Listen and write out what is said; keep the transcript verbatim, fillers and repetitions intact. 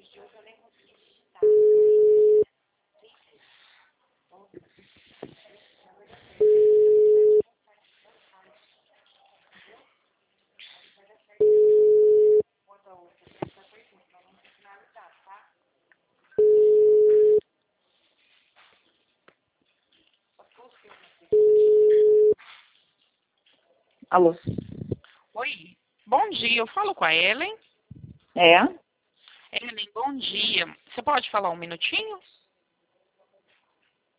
Alô? Oi, bom dia, eu falo com a Ellen. É? Ellen, bom dia. Você pode falar um minutinho?